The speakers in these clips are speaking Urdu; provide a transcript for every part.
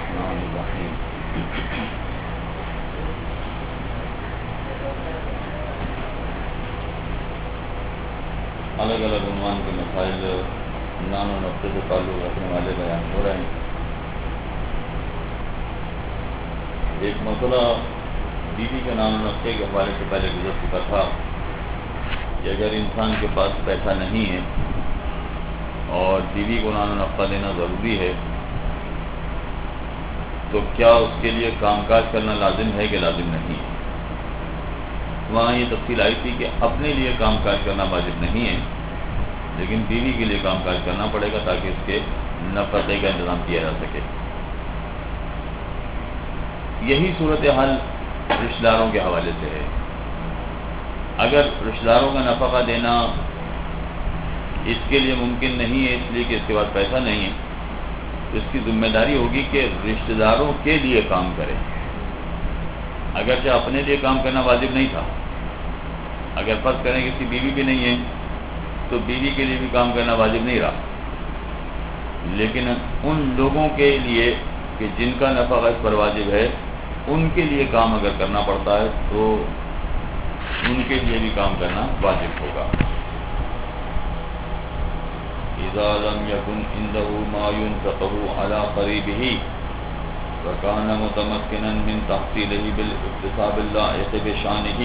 الرحمن الرحیم۔ الگ الگ عنوان کے مسائل نان و نقطے سے تعلق رکھنے والے بیان ہو رہے ہیں۔ ایک مسئلہ بیوی کے نان و نقطے کے حوالے سے پہلے گزر چکا تھا کہ اگر انسان کے پاس پیسہ نہیں ہے اور بیوی کو نان و نقطہ دینا ضروری ہے تو کیا اس کے لیے کام کاج کرنا لازم ہے کہ لازم نہیں ہے؟ وہاں یہ تفصیل آئی تھی کہ اپنے لیے کام کاج کرنا واجب نہیں ہے، لیکن بیوی کے لیے کام کاج کرنا پڑے گا تاکہ اس کے نفقے کا انتظام کیا جا سکے۔ یہی صورتحال رشتہ داروں کے حوالے سے ہے۔ اگر رشتہ داروں کا نفقہ دینا اس کے لیے ممکن نہیں ہے اس لیے کہ اس کے پاس پیسہ نہیں ہے، تو اس کی ذمہ داری ہوگی کہ رشتہ داروں کے لیے کام کرے۔ اگرچہ اپنے لیے کام کرنا واجب نہیں تھا، اگر فرض کریں کسی بیوی بھی نہیں ہے تو بیوی کے لیے بھی کام کرنا واجب نہیں رہا، لیکن ان لوگوں کے لیے کہ جن کا نفقہ اس پر واجب ہے ان کے لیے کام اگر کرنا پڑتا ہے تو ان کے لیے بھی کام کرنا واجب ہوگا۔ اذا لم يكن عنده ما ينفقه على قريبه وكان متمكنا من تحصيله بالاكتساب اللائق بشانه،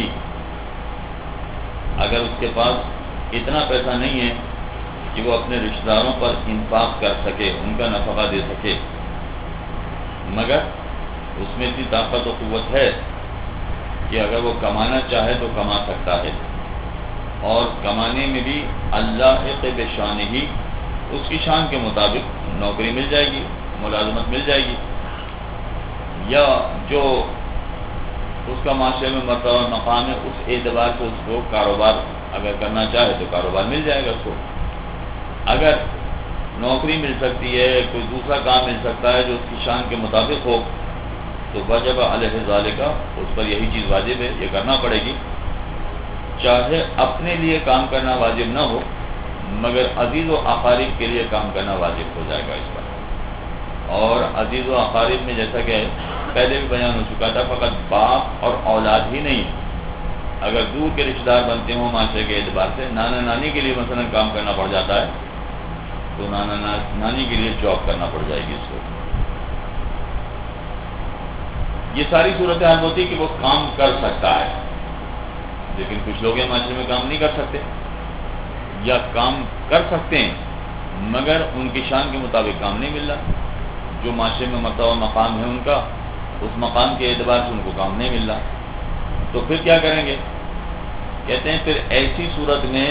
اگر اس کے پاس اتنا پیسہ نہیں ہے کہ وہ اپنے رشتہ داروں پر انفاق کر سکے، ان کا نفقہ دے سکے، مگر اس میں اتنی طاقت و قوت ہے کہ اگر وہ کمانا چاہے تو کما سکتا ہے، اور کمانے میں بھی اللائق بشانہ، اس کی شان کے مطابق نوکری مل جائے گی، ملازمت مل جائے گی، یا جو اس کا معاشرے میں مرتبہ مقام ہے اس اعتبار سے اس کو کاروبار اگر کرنا چاہے تو کاروبار مل جائے گا اس کو۔ اگر نوکری مل سکتی ہے، کوئی دوسرا کام مل سکتا ہے جو اس کی شان کے مطابق ہو تو وجب علیہ ذالک، اس پر یہی چیز واجب ہے، یہ کرنا پڑے گی، چاہے اپنے لیے کام کرنا واجب نہ ہو مگر عزیز و اقارب کے لیے کام کرنا واجب ہو جائے گا اس پر۔ اور عزیز و اقارب میں جیسا کہ پہلے بھی بیان ہو چکا تھا، فقط باپ اور اولاد ہی نہیں، اگر دور کے رشتہ دار بنتے ہوں معاشرے کے اعتبار سے، نانا نانی کے لیے مثلا کام کرنا پڑ جاتا ہے تو نانا نانی کے لیے جاب کرنا پڑ جائے گی اس کو۔ یہ ساری صورتحال ہوتی ہے کہ وہ کام کر سکتا ہے، لیکن کچھ لوگ ہیں معاشرے میں کام نہیں کر سکتے، یا کام کر سکتے ہیں مگر ان کی شان کے مطابق کام نہیں مل رہا، جو معاشرے میں مرتبہ مقام ہے ان کا، اس مقام کے اعتبار سے ان کو کام نہیں مل رہا، تو پھر کیا کریں گے؟ کہتے ہیں پھر ایسی صورت میں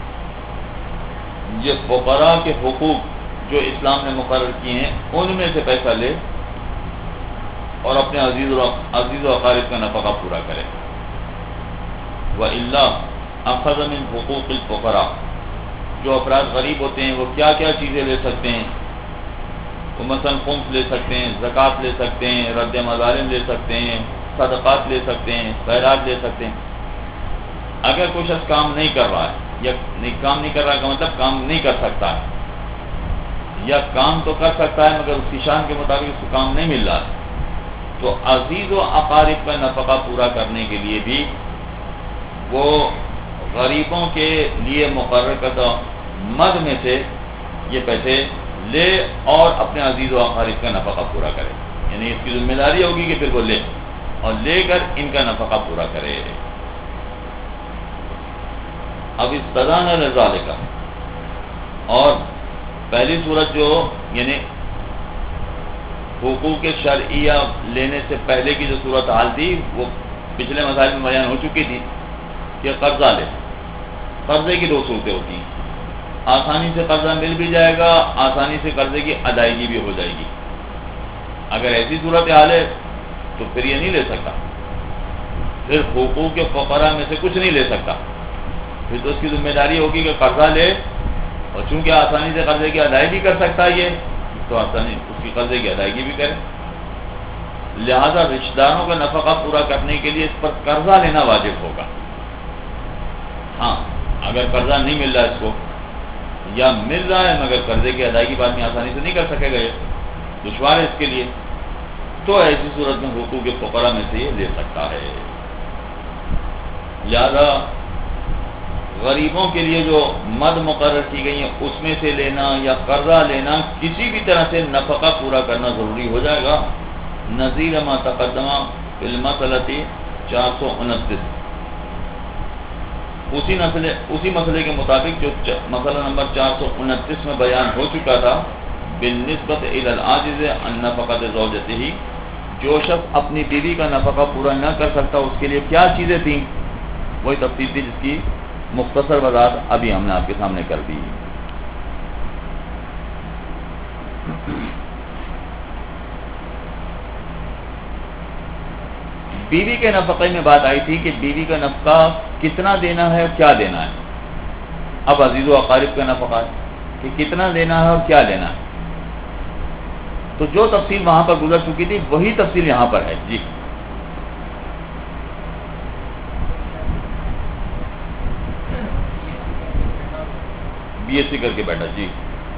یہ فقراء کے حقوق جو اسلام نے مقرر کیے ہیں ان میں سے پیسہ لے اور اپنے عزیز و اقارب کا نفقہ پورا کرے۔ وَإِلَّا أَخَذَ مِنْ حُقُوقِ الْفُقَرَاءِ، جو افراد غریب ہوتے ہیں وہ کیا کیا چیزیں لے سکتے ہیں؟ وہ مثلا خمس لے سکتے ہیں، زکوٰۃ لے سکتے ہیں، رد مظالم لے سکتے ہیں، صدقات لے سکتے ہیں، خیرات لے سکتے ہیں۔ اگر کوئی شخص کام نہیں کر رہا ہے، یا کام نہیں کر رہا کا مطلب کام نہیں کر سکتا ہے، یا کام تو کر سکتا ہے مگر اس کی شان کے مطابق اس کو کام نہیں مل رہا ہے، تو عزیز و اقارب کا نفقہ پورا کرنے کے لیے بھی وہ غریبوں کے لیے مقرر کردہ مد میں سے یہ پیسے لے اور اپنے عزیز و اقارب کا نفقہ پورا کرے، یعنی اس کی ذمہ داری ہوگی کہ پھر وہ لے اور لے کر ان کا نفقہ پورا کرے۔ اب استدان لذالک، اور پہلی صورت جو یعنی حقوق شرعیہ لینے سے پہلے کی جو صورت حال تھی وہ پچھلے مسائل میں بیان ہو چکی تھی کہ قرضہ لے، قرضے کی دو صورتیں ہوتی ہیں، آسانی سے قرضہ مل بھی جائے گا، آسانی سے قرضے کی ادائیگی بھی ہو جائے گی۔ اگر ایسی صورت حال ہے تو پھر یہ نہیں لے سکتا، پھر حقوق فقراء میں سے کچھ نہیں لے سکتا، پھر تو اس کی ذمہ داری ہوگی کہ قرضہ لے، اور چونکہ آسانی سے قرضے کی ادائیگی کر سکتا ہے یہ تو آسانی اس کی قرضے کی ادائیگی بھی کرے۔ لہذا رشتہ داروں کا نفقہ پورا کرنے کے لیے اس پر قرضہ لینا واجب ہوگا۔ ہاں اگر قرضہ نہیں مل رہا اس کو، یا مل رہا ہے مگر قرضے کی ادائیگی بعد میں آسانی سے نہیں کر سکے گا، یہ دشوار ہے اس کے لیے، تو ایسی صورت میں حقوق فقراء میں سے یہ لے سکتا ہے۔ لہذا غریبوں کے لیے جو مد مقرر کی گئی ہیں اس میں سے لینا یا قرضہ لینا، کسی بھی طرح سے نفقہ پورا کرنا ضروری ہو جائے گا۔ نظیر ما تقدمہ فی المسئلۃ 429، اسی مسئلے کے مطابق جو مسئلہ نمبر 429 میں بیان ہو چکا تھا، بالنسبت الی العاجز عن نفقۃ زوجتہ، جو شخص اپنی بیوی کا نفقہ پورا نہ کر سکتا اس کے لیے کیا چیزیں تھیں، وہی تفصیل تھی جس کی مختصر وضاحت ابھی ہم نے آپ کے سامنے کر دی۔ بیوی کے نفقے میں بات آئی تھی کہ بیوی کا نفقہ کتنا دینا ہے اور کیا دینا ہے۔ اب عزیز و اقارب کا نفقہ ہے کہ کتنا دینا ہے اور کیا دینا ہے، تو جو تفصیل وہاں پر گزر چکی تھی وہی تفصیل یہاں پر ہے۔ جی بی ایس سی کر کے بیٹھا۔ جی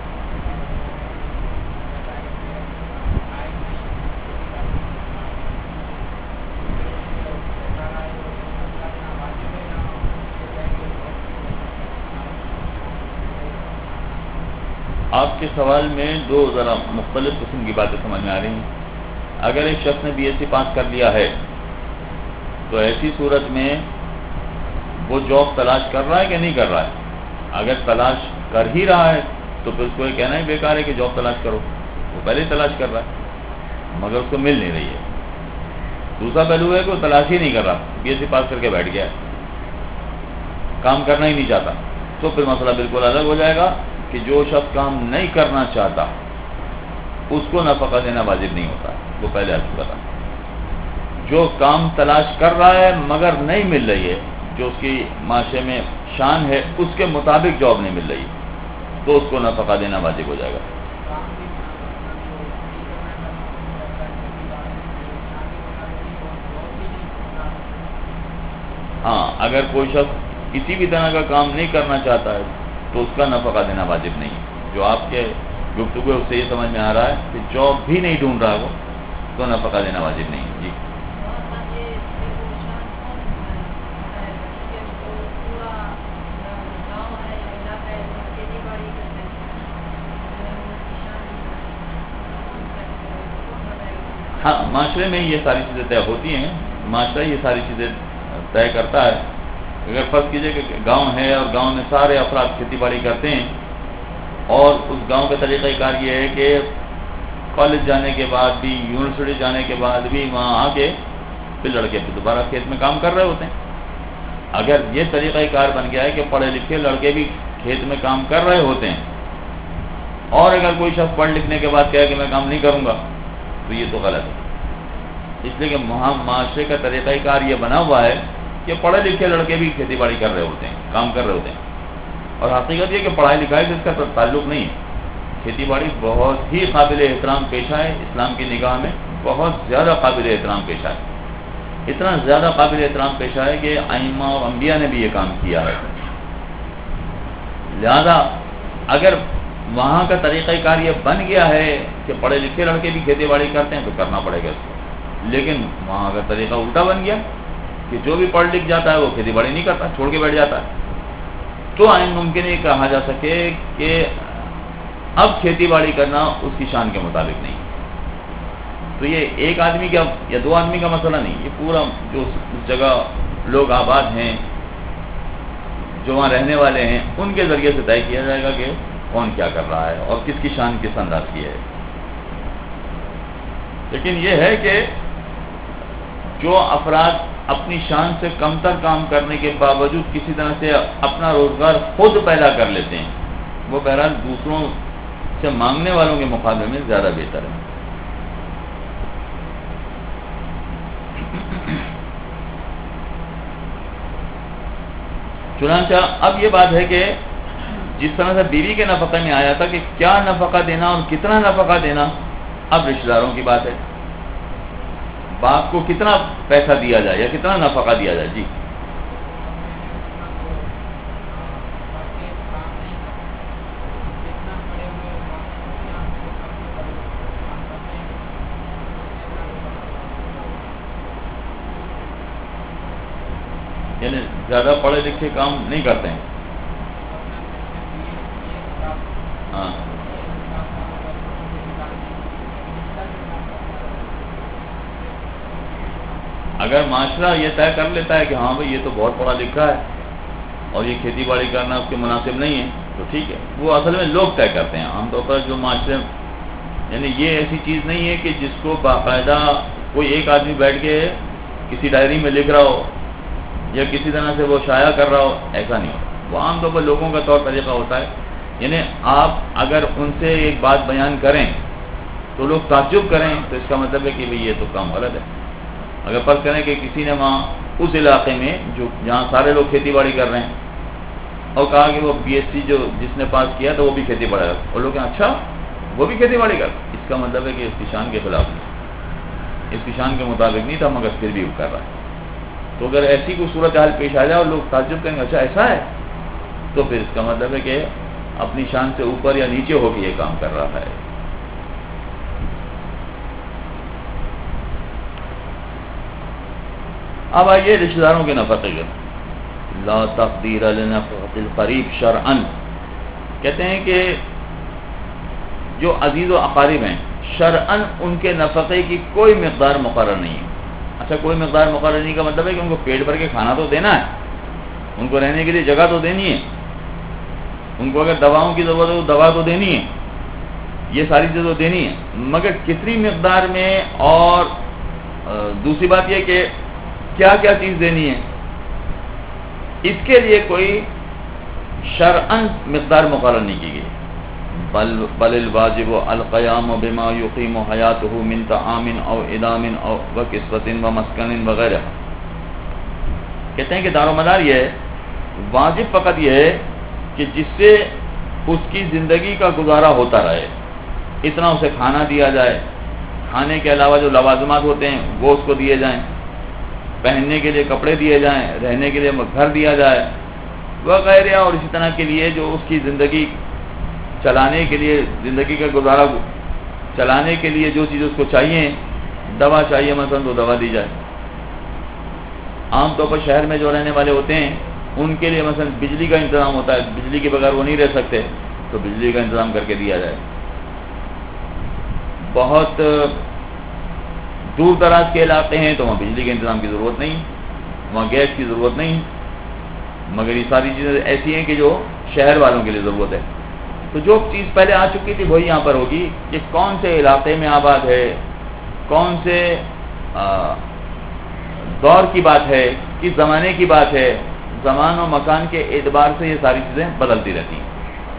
آپ کے سوال میں دو ذرا مختلف قسم کی باتیں سمجھ میں آ رہی ہیں۔ اگر ایک شخص نے بی ایس سی پاس کر لیا ہے تو ایسی صورت میں وہ جاب تلاش کر رہا ہے کہ نہیں کر رہا ہے؟ اگر تلاش کر ہی رہا ہے تو پھر اس کو یہ کہنا ہی بیکار ہے کہ جاب تلاش کرو، وہ پہلے ہی تلاش کر رہا ہے مگر اس کو مل نہیں رہی ہے۔ دوسرا پہلو ہے کہ وہ تلاش ہی نہیں کر رہا، بی ایس سی پاس کر کے بیٹھ گیا ہے، کام کرنا ہی نہیں چاہتا، تو پھر مسئلہ بالکل الگ ہو جائے گا کہ جو شخص کام نہیں کرنا چاہتا اس کو نفقہ دینا واجب نہیں ہوتا، وہ پہلے آ چکا تھا۔ جو کام تلاش کر رہا ہے مگر نہیں مل رہی ہے، جو اس کی معاشرے میں شان ہے اس کے مطابق جاب نہیں مل رہی، تو اس کو نفقہ دینا واجب ہو جائے گا۔ ہاں، اگر کوئی شخص کسی بھی طرح کا کام نہیں کرنا چاہتا ہے تو اس کا نفقہ دینا واجب نہیں ہے۔ جو آپ کے گفتگو اس سے یہ سمجھ میں آ رہا ہے کہ جاب بھی نہیں ڈھونڈ رہا وہ، تو نفقہ دینا واجب نہیں ہے۔ جی ہاں، معاشرے میں یہ ساری چیزیں طے ہوتی ہیں، معاشرہ یہ ساری چیزیں طے کرتا ہے۔ اگر فرض کیجئے کہ گاؤں ہے اور گاؤں میں سارے افراد کھیتی باڑی کرتے ہیں اور اس گاؤں کا طریقہ کار یہ ہے کہ کالج جانے کے بعد بھی، یونیورسٹی جانے کے بعد بھی وہاں آ کے پھر لڑکے پھر دوبارہ کھیت میں کام کر رہے ہوتے ہیں۔ اگر یہ طریقہ کار بن گیا ہے کہ پڑھے لکھے لڑکے بھی کھیت میں کام کر رہے ہوتے ہیں اور اگر کوئی شخص پڑھ لکھنے کے بعد کہے کہ میں کام نہیں کروں گا تو یہ تو غلط ہے۔ اس لیے کہ معاشرے کا طریقہ کار یہ بنا ہوا ہے کہ پڑھے لکھے لڑکے بھی کھیتی باڑی کر رہے ہوتے ہیں، کام کر رہے ہوتے ہیں، اور حقیقت یہ کہ پڑھائی لکھائی سے اس کا تعلق نہیں ہے۔ کھیتی باڑی بہت ہی قابل احترام پیشہ ہے، اسلام کی نگاہ میں بہت زیادہ قابل احترام پیشہ ہے۔ اتنا زیادہ قابل احترام پیشہ ہے کہ ائمہ اور انبیاء نے بھی یہ کام کیا ہے۔ لہذا اگر وہاں کا طریقہ کار یہ بن گیا ہے کہ پڑھے لکھے لڑکے بھی کھیتی باڑی کرتے ہیں تو کرنا پڑے گا اس کو، لیکن وہاں کا طریقہ الٹا بن گیا کہ جو بھی پڑھ لکھ جاتا ہے وہ کھیتی باڑی نہیں کرتا، چھوڑ کے بیٹھ جاتا ہے، تو آئین ممکن یہ کہا جا سکے کہ اب کھیتی باڑی کرنا اس کی شان کے مطابق نہیں۔ تو یہ ایک آدمی کا یا دو آدمی کا مسئلہ نہیں، یہ پورا جو اس جگہ لوگ آباد ہیں، جو وہاں رہنے والے ہیں، ان کے ذریعے سے طے کیا جائے گا کہ کون کیا کر رہا ہے اور کس کی شان کس انداز کی ہے۔ لیکن یہ ہے کہ جو افراد اپنی شان سے کمتر کام کرنے کے باوجود کسی طرح سے اپنا روزگار خود پیدا کر لیتے ہیں، وہ بہرحال دوسروں سے مانگنے والوں کے مقابلے میں زیادہ بہتر ہے۔ چنانچہ اب یہ بات ہے کہ جس طرح سے بیوی کے نفقے میں آیا تھا کہ کیا نفقہ دینا اور کتنا نفقہ دینا، اب رشتہ داروں کی بات ہے، باپ کو کتنا پیسہ دیا جائے یا کتنا نفقہ دیا جائے۔ جی یعنی زیادہ پڑھے لکھے کام نہیں کرتے ہیں. ہاں اگر معاشرہ یہ طے کر لیتا ہے کہ ہاں بھائی یہ تو بہت پڑھا لکھا ہے اور یہ کھیتی باڑی کرنا اس کے مناسب نہیں ہے تو ٹھیک ہے. وہ اصل میں لوگ طے کرتے ہیں عام طور پر جو معاشرے، یعنی یہ ایسی چیز نہیں ہے کہ جس کو باقاعدہ کوئی ایک آدمی بیٹھ کے کسی ڈائری میں لکھ رہا ہو یا کسی طرح سے وہ شائع کر رہا ہو، ایسا نہیں ہوتا. وہ عام طور پر لوگوں کا طور طریقہ ہوتا ہے. یعنی آپ اگر ان سے ایک بات بیان کریں تو لوگ تعجب کریں تو اس کا مطلب ہے کہ بھئی یہ تو کام غلط ہے. اگر فرض کریں کہ کسی نے وہاں اس علاقے میں جہاں سارے لوگ کھیتی باڑی کر رہے ہیں اور کہا کہ وہ BSc جو جس نے پاس کیا تو وہ بھی کھیتی باڑی کر، اور لوگ کہیں اچھا وہ بھی کھیتی باڑی کر، اس کا مطلب ہے کہ اس کی شان کے خلاف نہیں، اس کی شان کے مطابق نہیں تھا مگر پھر بھی وہ کر رہا ہے. تو اگر ایسی کوئی صورتحال پیش آ جائے اور لوگ تعجب کریں گے اچھا ایسا ہے، تو پھر اس کا مطلب ہے کہ اپنی شان سے اوپر یا نیچے ہو کے یہ کام کر رہا ہے. اب آئیے رشتہ داروں کے نفقے کے. لا تقدیر لنفقۃ القریب شرعا، کہتے ہیں کہ جو عزیز و اقارب ہیں شرعاً ان کے نفقے کی کوئی مقدار مقرر نہیں ہے. اچھا کوئی مقدار مقرر نہیں کا مطلب ہے کہ ان کو پیٹ بھر کے کھانا تو دینا ہے، ان کو رہنے کے لیے جگہ تو دینی ہے، ان کو اگر دواؤں کی ضرورت ہے تو دوا تو دینی ہے، یہ ساری چیزیں تو دینی ہے، مگر کتنی مقدار میں اور دوسری بات یہ کہ کیا کیا چیز دینی ہے، اس کے لیے کوئی شرعاً مقدار مقرر نہیں کی گئی. بل الواجب القیام بما یقیم حیاتہ من طعام او ادام او وکسوۃ ومسکن وغیرہ. کہتے ہیں کہ دار و مدار یہ ہے، واجب فقط یہ ہے کہ جس سے اس کی زندگی کا گزارا ہوتا رہے، اتنا اسے کھانا دیا جائے، کھانے کے علاوہ جو لوازمات ہوتے ہیں وہ اس کو دیے جائیں، پہننے کے لیے کپڑے دیے جائیں، رہنے کے لیے گھر دیا جائے وغیرہ، اور اسی طرح کے لیے جو اس کی زندگی چلانے کے لیے، زندگی کا گزارا چلانے کے لیے جو چیز اس کو چاہیے، دوا چاہیے مثلا تو دوا دی جائے. عام طور پر شہر میں جو رہنے والے ہوتے ہیں ان کے لیے مثلا بجلی کا انتظام ہوتا ہے، بجلی کے بغیر وہ نہیں رہ سکتے تو بجلی کا انتظام کر کے دیا جائے. بہت دور دراز کے علاقے ہیں تو وہاں بجلی کے انتظام کی ضرورت نہیں، وہاں گیس کی ضرورت نہیں، مگر یہ ساری چیزیں ایسی ہیں کہ جو شہر والوں کے لیے ضرورت ہے. تو جو چیز پہلے آ چکی تھی وہی یہاں پر ہوگی کہ کون سے علاقے میں آباد ہے، کون سے دور کی بات ہے، کس زمانے کی بات ہے، زمان و مکان کے اعتبار سے یہ ساری چیزیں بدلتی رہتی ہیں.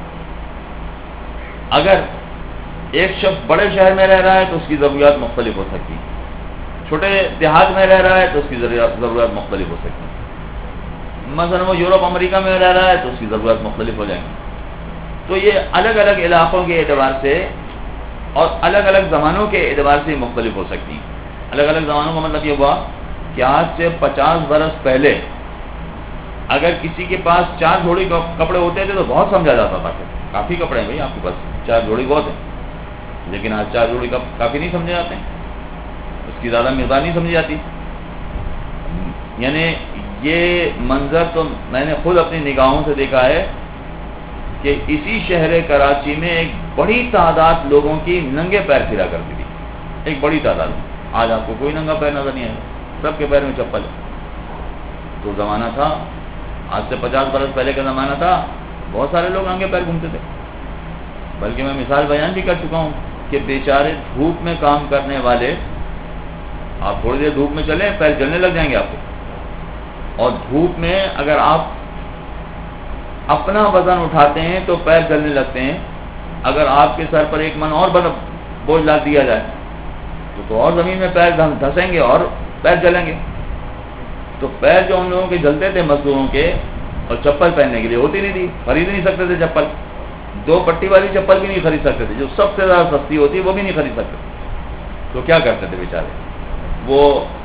اگر ایک شخص بڑے شہر میں رہ رہا ہے تو اس کی ضروریات مختلف ہو سکتی ہیں، چھوٹے دیہات میں رہ رہا ہے تو اس کی ضروریات مختلف ہو سکتی ہیں، مثلا وہ یورپ امریکہ میں رہ رہا ہے تو اس کی ضروریات مختلف ہو جائیں گی. تو یہ الگ الگ علاقوں کے اعتبار سے اور الگ الگ زمانوں کے اعتبار سے مختلف ہو سکتی ہیں. الگ الگ زمانوں کا مطلب یہ ہوا کہ آج سے 50 برس پہلے اگر کسی کے پاس 4 جوڑی کپڑے ہوتے تھے تو بہت سمجھا جاتا تھا کہ کافی کپڑے ہیں بھائی آپ کے پاس، 4 جوڑی بہت ہیں. لیکن آج 4 جوڑی کافی نہیں سمجھے جاتے ہیں، اس کی زیادہ مقدار نہیں سمجھی جاتی. یعنی یہ منظر تو میں نے خود اپنی نگاہوں سے دیکھا ہے کہ اسی شہر کراچی میں ایک بڑی تعداد لوگوں کی ننگے پیر پھرا کرتی تھی، ایک بڑی تعداد. آج آپ کو کوئی ننگا پیر نظر نہیں آئے گا، سب کے پیر میں چپل ہے. تو زمانہ تھا، آج سے 50 برس پہلے کا زمانہ تھا، بہت سارے لوگ ننگے پیر گھومتے تھے. بلکہ میں مثال بیان بھی کر چکا ہوں کہ بیچارے دھوپ میں کام کرنے والے، آپ تھوڑی دیر دھوپ میں چلیں پیر جلنے لگ جائیں گے آپ کو. اور دھوپ میں اگر آپ اپنا وزن اٹھاتے ہیں تو پیر جلنے لگتے ہیں. اگر آپ کے سر پر 1 من اور بوجھ لا دیا جائے تو اور زمین میں پیر دھسیں گے اور پیر جلیں گے. تو پیر جو ہم لوگوں کے جلتے تھے مزدوروں کے، اور چپل پہننے کے لیے ہوتی نہیں تھی، خرید نہیں سکتے تھے چپل، 2 پٹی والی چپل بھی نہیں خرید سکتے تھے، جو سب سے زیادہ سستی ہوتی ہے وہ بھی نہیں خرید سکتے. تو کیا کرتے تھے بیچارے؟ وہ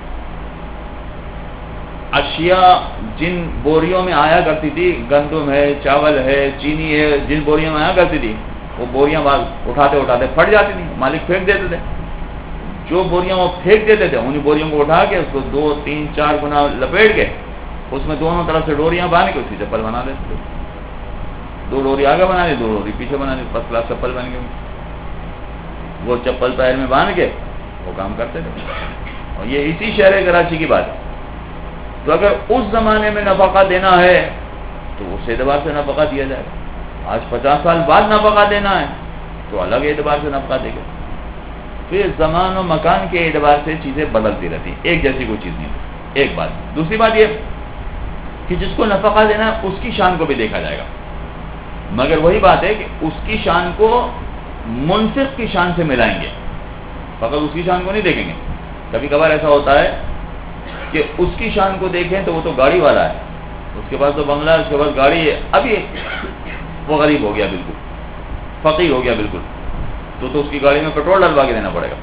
اشیاء جن بوریوں میں آیا کرتی تھی، گندم ہے، چاول ہے، چینی ہے، جن بوریوں میں آیا کرتی تھی وہ بوریاں اٹھاتے اٹھاتے پھٹ جاتی تھیں، مالک پھینک دیتے تھے. جو بوریاں وہ پھینک دیتے تھے انہیں بوریوں کو اٹھا کے اس کو 2 3 4 گنا لپیٹ کے اس میں دونوں طرف سے ڈوریاں باندھ کے اس کی چپل بنا لیتے تھے. 2 ڈوری آگے بنا لی, 2 ڈوری پیچھے بنا لی, فرسٹ کلاس چپل بن گئی. وہ چپل پیر میں باندھ کے وہ کام کرتے تھے. اور یہ اسی شہر کراچی کی بات ہے. تو اگر اس زمانے میں نفقہ دینا ہے تو اس اعتبار سے نفقہ دیا جائے گا. آج 50 سال بعد نفقہ دینا ہے تو الگ اعتبار سے نفقہ دے گا. پھر زمان و مکان کے اعتبار سے چیزیں بدلتی رہتی ہیں, ایک جیسی کوئی چیز نہیں. ایک بات. دوسری بات یہ کہ جس کو نفقہ دینا ہے اس کی شان کو بھی دیکھا جائے گا, مگر وہی بات ہے کہ اس کی شان کو منفق کی شان سے ملائیں گے, فقط اس کی شان کو نہیں دیکھیں گے. کبھی کبھار ایسا ہوتا ہے کہ اس کی شان کو دیکھیں تو وہ تو گاڑی والا ہے, اس کے پاس تو بنگلہ ہے, اس کے پاس گاڑی ہے, ابھی وہ غریب ہو گیا, بالکل فقیر ہو گیا بالکل, تو اس کی گاڑی میں پیٹرول ڈلوا کے دینا پڑے گا.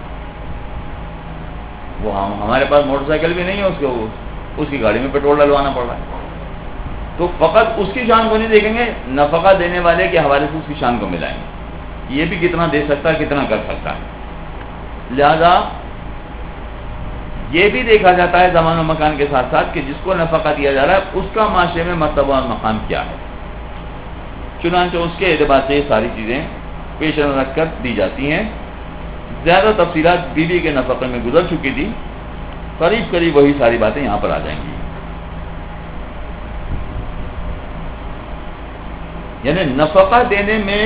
وہ ہمارے پاس موٹر سائیکل بھی نہیں ہے, اس کی گاڑی میں پیٹرول ڈلوانا پڑ رہا ہے. تو فقط اس کی شان کو نہیں دیکھیں گے, نفقہ دینے والے کے حوالے سے اس کی شان کو ملائیں گے, یہ بھی کتنا دے سکتا ہے, کتنا کر سکتا ہے. لہذا یہ بھی دیکھا جاتا ہے زمان و مکان کے ساتھ ساتھ کہ جس کو نفقہ دیا جا رہا ہے اس کا معاشرے میں مرتبہ اور مقام کیا ہے. چنانچہ اس کے اعتبار سے یہ ساری چیزیں پیش نظر رکھ کر دی جاتی ہیں. زیادہ تفصیلات بیوی کے نفقے میں گزر چکی تھی, قریب قریب وہی ساری باتیں یہاں پر آ جائیں گی. یعنی نفقہ دینے میں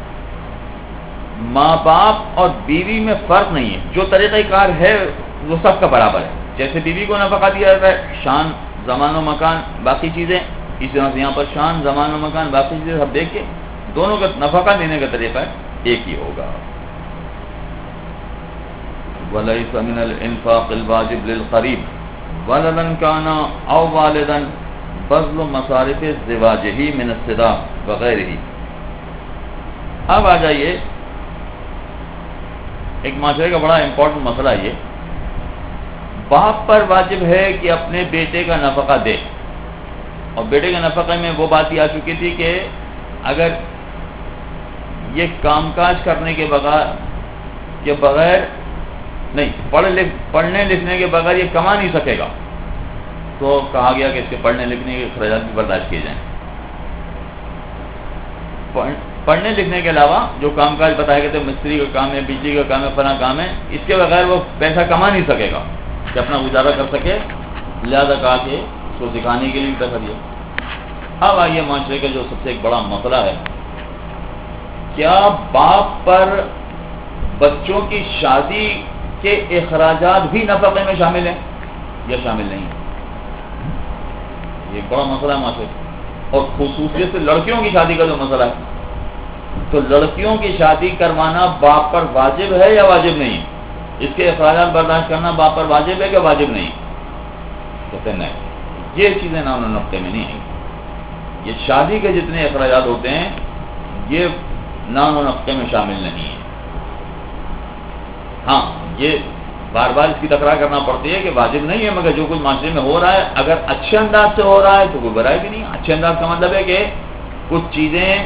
ماں باپ اور بیوی میں فرق نہیں ہے, جو طریقہ کار ہے وہ سب کا برابر ہے. جیسے بیوی کو نفقہ دیا جاتا ہے, شان, زمان و مکان, باقی چیزیں, اسی طرح سے یہاں پر شان, زمان و مکان, باقی چیزیں سب دیکھ کے دونوں کا نفقہ دینے کا طریقہ ایک ہی ہوگا. وَلَيْسَ مِنَ الْإِنفَاقِ الْوَاجِبِ لِلْقَرِيبِ وَلَدًا كَانَ أَوْ وَالِدًا بَذْلُ مَصَارِفِ الزِّوَاجِهِ مِنَ الصِّدَاقِ وغیرہ. اب آ جائیے ایک معاشرے کا بڑا امپورٹنٹ مسئلہ, یہ باپ پر واجب ہے کہ اپنے بیٹے کا نفقہ دے. اور بیٹے کے نفقے میں وہ بات ہی آ چکی تھی کہ اگر یہ کام کاج کرنے کے بغیر نہیں, پڑھنے لکھنے کے بغیر یہ کما نہیں سکے گا, تو کہا گیا کہ اس کے پڑھنے لکھنے کے اخراجات بھی برداشت کیے جائیں. پڑھنے لکھنے کے علاوہ جو کام کاج بتایا گیا تھا, مستری کا کام ہے, بجلی کا کام ہے, فلاں کام ہے, اس کے بغیر وہ پیسہ کما نہیں سکے گا کہ اپنا گزارا کر سکے. لہذا کہا کہ اس کو سکھانے کے لیے بھی پیسہ دیا. اب آئیے معاشرے کا جو سب سے ایک بڑا مسئلہ ہے, کیا باپ پر بچوں کی شادی کے اخراجات بھی نفقے میں شامل ہیں یا شامل نہیں؟ یہ ایک بڑا مسئلہ ہے معاشرے. اور خصوصیت سے لڑکیوں کی شادی کا جو مسئلہ ہے, تو لڑکیوں کی شادی کروانا باپ پر واجب ہے یا واجب نہیں؟ اس کے اخراجات برداشت کرنا باپ پر واجب ہے کہ واجب نہیں؟ کہتے ہیں نہیں, یہ چیزیں نام و نقطے میں نہیں ہیں. یہ شادی کے جتنے اخراجات ہوتے ہیں یہ نام و نقطے میں شامل نہیں ہیں. ہاں, یہ بار بار اس کی تکرار کرنا پڑتی ہے کہ واجب نہیں ہے, مگر جو کچھ معاشرے میں ہو رہا ہے اگر اچھے انداز سے ہو رہا ہے تو کوئی برائی بھی نہیں. اچھے انداز کا مطلب ہے کہ کچھ چیزیں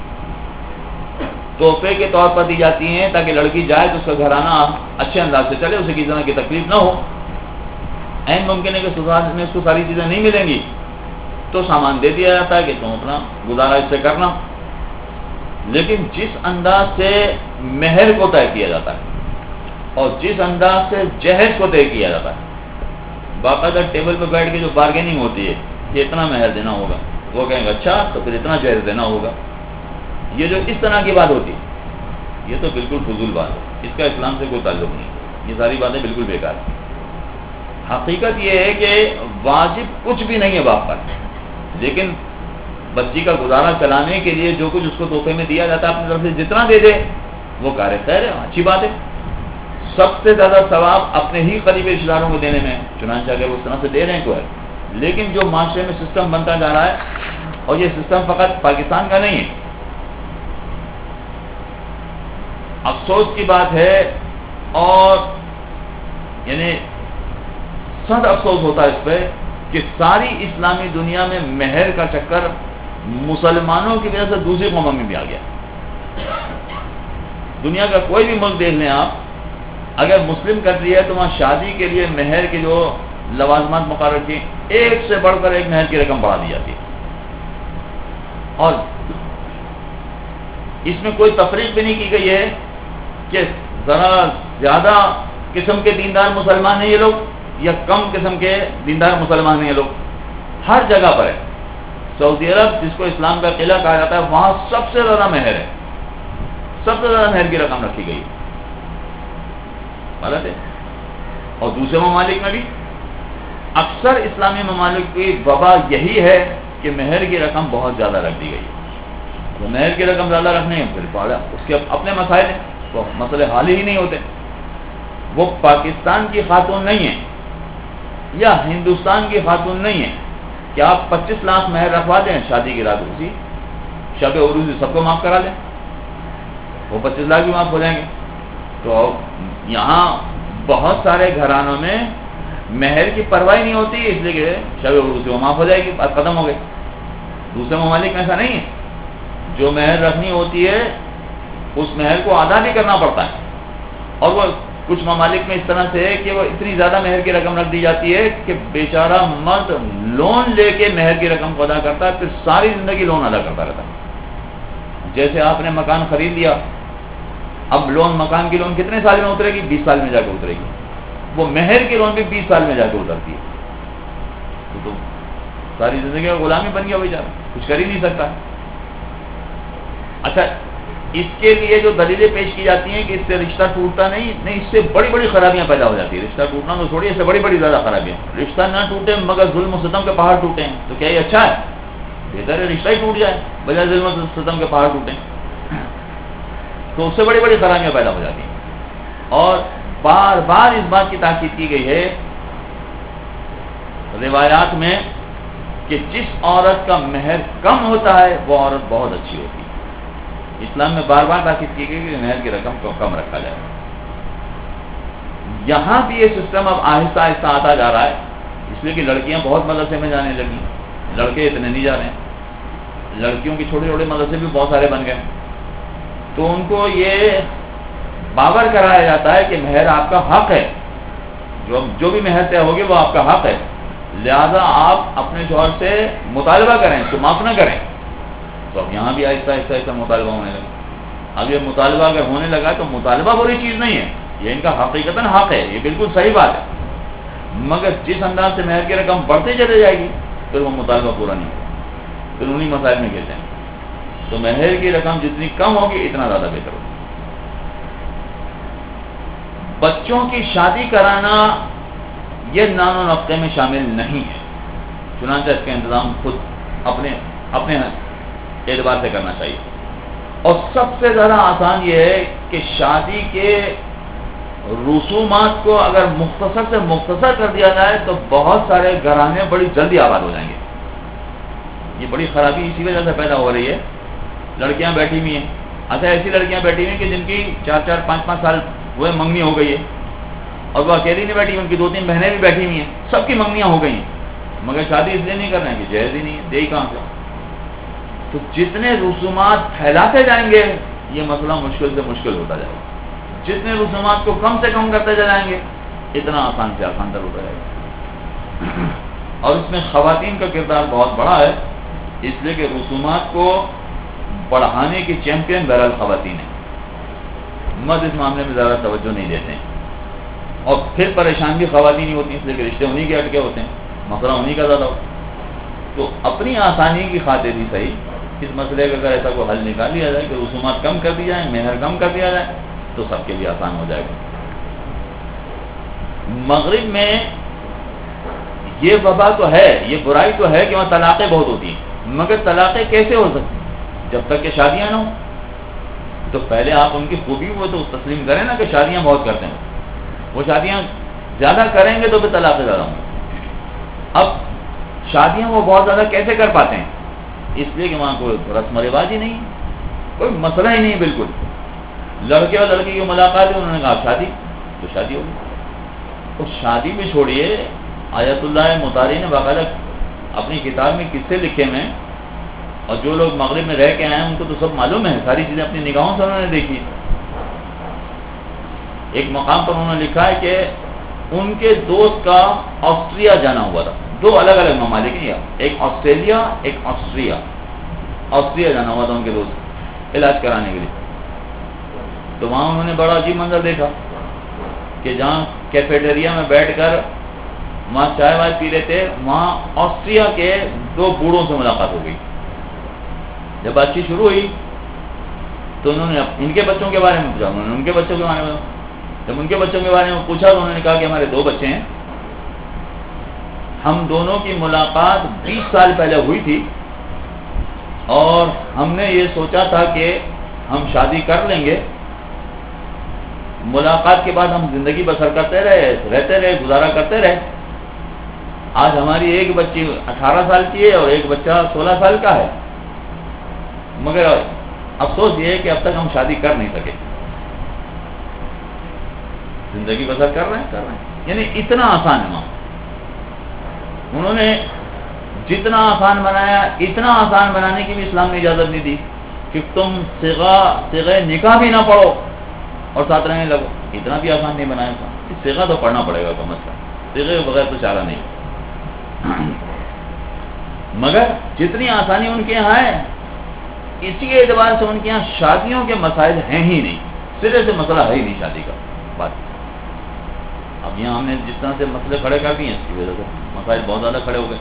تحفے کے طور پر دی جاتی ہیں تاکہ لڑکی جائے تو اس کا گھرانہ اچھے انداز سے چلے, اسے کسی طرح کی تکلیف نہ ہو. عین ممکن ہے کہ سسرال میں اس کو ساری چیزیں نہیں ملیں گی تو سامان دے دیا جاتا ہے کہ تم اپنا گزارا اس سے کرنا. لیکن جس انداز سے مہر کو طے کیا جاتا ہے اور جس انداز سے جہیز کو طے کیا جاتا ہے, باقاعدہ ٹیبل پہ بیٹھ کے جو بارگیننگ ہوتی ہے کہ اتنا مہر دینا ہوگا, وہ کہیں گے اچھا تو پھر اتنا جہیز دینا ہوگا. یہ جو اس طرح کی بات ہوتی ہے یہ تو بالکل فضول بات ہے, اس کا اسلام سے کوئی تعلق نہیں. یہ ساری باتیں بالکل بیکار ہیں. حقیقت یہ ہے کہ واجب کچھ بھی نہیں ہے باپ پر, لیکن بچی کا گزارا چلانے کے لیے جو کچھ اس کو تحفے میں دیا جاتا ہے اپنی طرف سے جتنا دے دے وہ کار خیر ہے, اچھی بات ہے. سب سے زیادہ ثواب اپنے ہی قریبی رشتہ داروں کو دینے میں, چنانچہ اگر وہ اس طرح سے دے رہے ہیں تو ہے. لیکن جو معاشرے میں سسٹم بنتا جا رہا ہے, اور یہ سسٹم فقط پاکستان کا نہیں ہے, افسوس کی بات ہے اور یعنی سخت افسوس ہوتا ہے اس پہ کہ ساری اسلامی دنیا میں مہر کا چکر مسلمانوں کی وجہ سے دوسری قوموں میں بھی آ گیا. دنیا کا کوئی بھی ملک دیکھ لیں آپ, اگر مسلم کنٹری ہے تو وہاں شادی کے لیے مہر کے جو لوازمات مقرر کیے، ایک سے بڑھ کر ایک مہر کی رقم بڑھا دی جاتی ہے، اور اس میں کوئی تفریق بھی نہیں کی گئی ہے کہ ذرا زیادہ قسم کے دیندار مسلمان ہیں یہ لوگ یا کم قسم کے دیندار مسلمان ہیں یہ لوگ، ہر جگہ پر ہے۔ سعودی عرب جس کو اسلام کا قلعہ کہا جاتا ہے، وہاں سب سے زیادہ مہر ہے، سب سے زیادہ مہر کی رقم رکھی گئی ہے، غلط ہے۔ اور دوسرے ممالک میں بھی اکثر اسلامی ممالک کی وبا یہی ہے کہ مہر کی رقم بہت زیادہ رکھ دی گئی ہے۔ تو مہر کی رقم زیادہ رکھنے ہیں پھر پاڑا اس کے اپنے مسائل ہیں، تو مسئلے حال ہی نہیں ہوتے۔ وہ پاکستان کی خاتون نہیں ہے یا ہندوستان کی خاتون نہیں ہے کہ آپ 25 لاکھ مہر رکھوا دیں شادی کی رات اسی شب عروج سب کو معاف کرا دیں، وہ 25 لاکھ بھی معاف ہو جائیں گے۔ تو یہاں بہت سارے گھرانوں میں مہر کی پرواہ نہیں ہوتی، اس لیے کہ شب عروج وہ معاف ہو جائے گی، بات ختم ہو گئی۔ دوسرے ممالک میں ایسا نہیں ہے، جو مہر رکھنی ہوتی ہے اس مہر کو ادا بھی کرنا پڑتا ہے، اور وہ کچھ ممالک میں اس طرح سے ہے کہ وہ اتنی زیادہ مہر کی رقم رکھ دی جاتی ہے کہ بیچارہ مرد لون لے کے مہر کی رقم کو ادا کرتا ہے، پھر ساری زندگی لون ادا کرتا رہتا ہے۔ جیسے آپ نے مکان خرید لیا، اب مکان کی لون کتنے سال میں اترے گی؟ 20 سال میں جا کے اترے گی، وہ مہر کی لون بھی 20 سال میں جا کے اترتی ہے، تو ساری زندگی کا غلامی بن گیا بیچارہ، کچھ کر ہی نہیں سکتا۔ اچھا، اس کے لیے جو دلیلیں پیش کی جاتی ہیں کہ اس سے رشتہ ٹوٹتا نہیں، اس سے بڑی بڑی خرابیاں پیدا ہو جاتی ہیں۔ رشتہ ٹوٹنا تو چھوڑیے، اس سے بڑی بڑی زیادہ خرابیاں، رشتہ نہ ٹوٹے مگر ظلم و ستم کے پہاڑ ٹوٹے ہیں، تو کیا یہ اچھا ہے؟ بہتر ہے رشتہ ہی ٹوٹ جائے بجائے ظلم و ستم کے پہاڑ ٹوٹیں، تو اس سے بڑی بڑی خرابیاں پیدا ہو جاتی ہیں۔ اور بار بار اس بات کی تاکید کی گئی ہے روایات میں کہ جس عورت کا مہر کم ہوتا ہے وہ عورت بہت اچھی ہوتی ہے۔ اسلام میں بار بار تاکید کی گئی کہ مہر کی رقم کو کم رکھا جائے۔ یہاں بھی یہ سسٹم اب آہستہ آہستہ آتا جا رہا ہے، اس لیے کہ لڑکیاں بہت مدرسے میں جانے لگی، لڑکے اتنے نہیں جا رہے ہیں، لڑکیوں کی چھوٹے چھوٹے مدرسے بھی بہت سارے بن گئے، تو ان کو یہ باور کرایا جاتا ہے کہ مہر آپ کا حق ہے، جو بھی مہر طے ہوگی وہ آپ کا حق ہے، لہذا آپ اپنے شوہر سے مطالبہ کریں، اس کو معاف نہ کریں۔ تو اب یہاں بھی آہستہ آہستہ ایسا مطالبہ ہونے لگا۔ اب یہ مطالبہ اگر ہونے لگا تو مطالبہ بری چیز نہیں ہے، یہ ان کا حقیقتاً حق ہے، یہ بالکل صحیح بات ہے، مگر جس انداز سے مہر کی رقم بڑھتے چلے جائے گی پھر وہ مطالبہ پورا نہیں ہوگا، پھر انہیں مسائل میں کہتے ہیں۔ تو مہر کی رقم جتنی کم ہوگی اتنا زیادہ بہتر ہوگا۔ بچوں کی شادی کرانا یہ نان و نفقے میں شامل نہیں ہے، چنانچہ اس کا انتظام خود اپنے اعتبار سے کرنا چاہیے۔ اور سب سے زیادہ آسان یہ ہے کہ شادی کے رسومات کو اگر مختصر سے مختصر کر دیا جائے تو بہت سارے گھرانے بڑی جلدی آباد ہو جائیں گے۔ یہ بڑی خرابی اسی وجہ سے پیدا ہو رہی ہے، لڑکیاں بیٹھی ہوئی ہیں، اچھا ایسی لڑکیاں بیٹھی ہوئی ہیں کہ جن کی 4-4 5-5 سال ہوئے منگنی ہو گئی ہے، اور وہ اکیلی نہیں بیٹھی، ان کی 2-3 بہنیں بھی بیٹھی ہوئی ہیں، سب کی منگنیاں ہو گئی ہیں، مگر شادی اس لیے نہیں کر رہے ہیں کہ جہیز ہی نہیں ہے، دے ہی کہاں سے۔ تو جتنے رسومات پھیلاتے جائیں گے یہ مسئلہ مشکل سے مشکل ہوتا جائے گا، جتنے رسومات کو کم سے کم کرتے جائیں گے اتنا آسان سے آسان تر ہوتا جائے گا۔ اور اس میں خواتین کا کردار بہت بڑا ہے، اس لیے کہ رسومات کو بڑھانے کی چیمپئن بہرحال خواتین ہیں، مرد اس معاملے میں زیادہ توجہ نہیں دیتے ہیں، اور پھر پریشان بھی خواتین ہی ہوتی ہیں، اس لیے کہ رشتے انہیں کے اٹکے ہوتے ہیں، مسئلہ انہیں کا زیادہ ہوتا ہے۔ تو اپنی آسانی کی خاطر ہی صحیح اس مسئلے کا اگر ایسا کوئی حل نکال لیا جائے کہ رسومات کم کر دی جائیں، مہر کم کر دیا جائے تو سب کے لیے آسان ہو جائے گا۔ مغرب میں یہ وبا تو ہے، یہ برائی تو ہے کہ وہاں طلاقیں بہت ہوتی ہیں، مگر طلاقیں کیسے ہو سکتی ہیں؟ جب تک کہ شادیاں نہ ہوں، تو پہلے آپ ان کی خوبی وہ تو تسلیم کریں نا کہ شادیاں بہت کرتے ہیں، وہ شادیاں زیادہ کریں گے تو پھر طلاقیں زیادہ ہوں گی۔ اب شادیاں وہ بہت زیادہ کیسے کر پاتے ہیں؟ اس لیے کہ وہاں کوئی رسم و رواج ہی نہیں، کوئی مسئلہ ہی نہیں، بالکل لڑکے اور لڑکی کی ملاقات ہے، انہوں نے کہا شادی، تو شادی ہوگی۔ اور شادی بھی چھوڑیے، آیت اللہ مطاری نے باقاعدہ اپنی کتاب میں قصے لکھے ہیں، اور جو لوگ مغرب میں رہ کے آئے ہیں ان کو تو سب معلوم ہے، ساری چیزیں اپنی نگاہوں سے انہوں نے دیکھی۔ ایک مقام پر انہوں نے لکھا ہے کہ ان کے دوست کا آسٹریا جانا ہوا تھا. دو الگ الگ ممالک ہیں، ایک آسٹریلیا ایک آسٹریا. آسٹریا جانا ہوا تھا ان کے دوست علاج کرانے کے لیے. تو وہاں انہوں نے بڑا عجیب منظر دیکھا کہ جہاں کیفیٹیریا میں بیٹھ کر وہاں چائے وائے پی رہے تھے، وہاں آسٹریا کے دو بوڑھوں سے ملاقات ہو گئی. جب بات چیت شروع ہوئی تو انہوں نے ان کے بچوں کے بارے میں پوچھا، انہوں نے ان کے بچوں کے بارے میں. جب ان کے بچوں کے بارے میں پوچھا تو انہوں نے کہا کہ ہمارے دو بچے ہیں، ہم دونوں کی ملاقات 20 سال پہلے ہوئی تھی اور ہم نے یہ سوچا تھا کہ ہم شادی کر لیں گے. ملاقات کے بعد ہم زندگی بسر کرتے رہے گزارا کرتے رہے. آج ہماری ایک بچی 18 سال کی ہے اور ایک بچہ 16 سال کا ہے، مگر افسوس یہ ہے کہ اب تک ہم شادی کر نہیں سکے. زندگی بسر کر رہے ہیں. یعنی اتنا آسان ہے. انہوں نے جتنا آسان بنایا، اتنا آسان بنانے کی بھی اسلام نے اجازت نہیں دی کہ تم صیغہ نکاح بھی نہ پڑھو اور ساتھ رہنے لگو. اتنا بھی آسان نہیں بنایا تھا. صیغہ تو پڑھنا پڑے گا کم از کم، صیغے کے بغیر تو چارہ نہیں. مگر جتنی آسانی ان کے یہاں ہے، اسی اعتبار سے ان کے یہاں شادیوں کے مسائل ہیں ہی نہیں. سرے سے مسئلہ ہے ہی نہیں شادی کا. بات اب یہاں ہم نے جس طرح سے مسئلے کھڑے کر دیے، اس کی وجہ سے مسائل بہت زیادہ کھڑے ہو گئے.